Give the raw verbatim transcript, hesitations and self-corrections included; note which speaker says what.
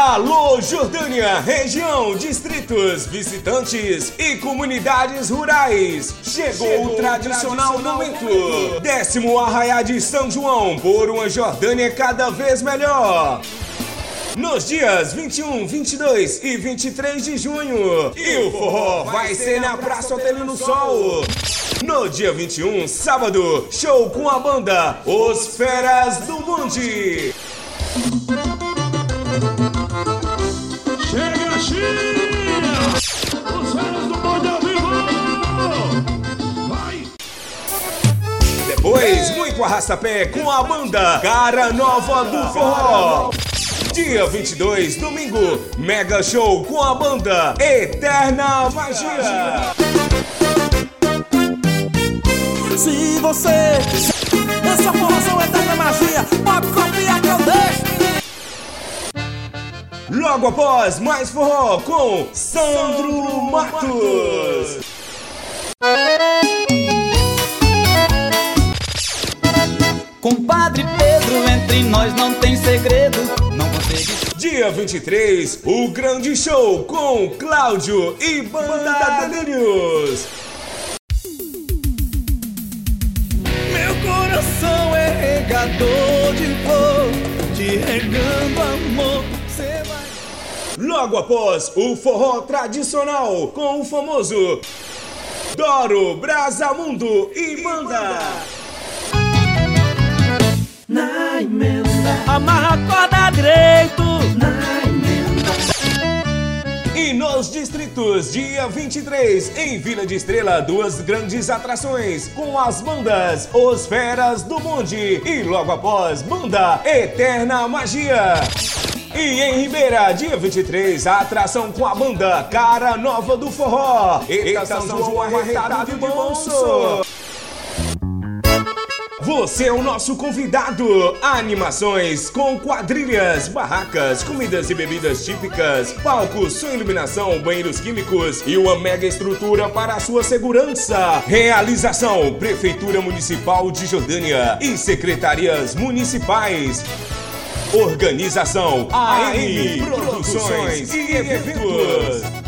Speaker 1: Alô, Jordânia, região, distritos, visitantes e comunidades rurais. Chegou, Chegou o tradicional, tradicional momento. momento. Décimo Arraiá de São João, por uma Jordânia cada vez melhor. Nos dias vinte e um, vinte e dois e vinte e três de junho. E o forró vai ser na Praça Hotel no Sol. No dia vinte e um, sábado, show com a banda Os Feras do Bonde.
Speaker 2: Chega, China! Os Feras do Bonde ao vivo! Vai!
Speaker 1: Depois, muito arrasta-pé com a banda Cara Nova do Forró. Dia vinte e dois, domingo, mega show com a banda Eterna Magia.
Speaker 3: Se você essa formação Eterna Magia, pode copiar que eu deixo.
Speaker 1: Logo após, mais forró com Sandro Matos.
Speaker 4: Compadre Pedro, entre nós não tem segredo, não consegue.
Speaker 1: Dia vinte e três, o grande show com Cláudio e Banda Delírios.
Speaker 3: Meu coração é regador de flor, te regando amor, cê vai.
Speaker 1: Logo após, o forró tradicional com o famoso Doro, Brasamundo e Banda.
Speaker 3: Na emenda,
Speaker 4: Amarra a corda direito.
Speaker 3: na emenda.
Speaker 1: E nos distritos, dia vinte e três, em Vila de Estrela, duas grandes atrações com as bandas Os Feras do Bonde e logo após, banda Eterna Magia. E em Ribeira, dia vinte e três, a atração com a banda Cara Nova do Forró. Eita, São João arretado de bolso. Você é o nosso convidado. Animações com quadrilhas, barracas, comidas e bebidas típicas, palcos, som, iluminação, banheiros químicos e uma mega estrutura para a sua segurança. Realização: Prefeitura Municipal de Jordânia e Secretarias Municipais. Organização: A M Produções e Eventos.